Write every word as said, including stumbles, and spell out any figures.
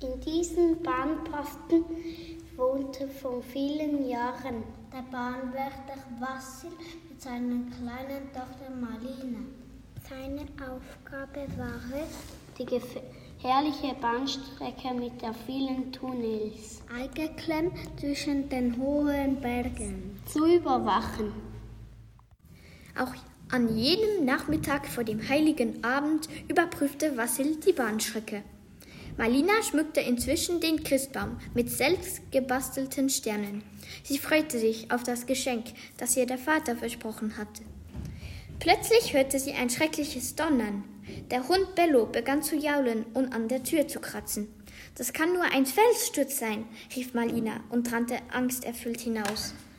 In diesem Bahnposten wohnte vor vielen Jahren der Bahnwärter Wassil mit seiner kleinen Tochter Malina. Seine Aufgabe war es, die gefährliche Bahnstrecke mit der vielen Tunnels, eingeklemmt zwischen den hohen Bergen, zu überwachen. Auch an jedem Nachmittag vor dem heiligen Abend überprüfte Wassil die Bahnstrecke. Malina schmückte inzwischen den Christbaum mit selbst gebastelten Sternen. Sie freute sich auf das Geschenk, das ihr der Vater versprochen hatte. Plötzlich hörte sie ein schreckliches Donnern. Der Hund Bello begann zu jaulen und an der Tür zu kratzen. »Das kann nur ein Felssturz sein«, rief Malina und rannte angsterfüllt hinaus.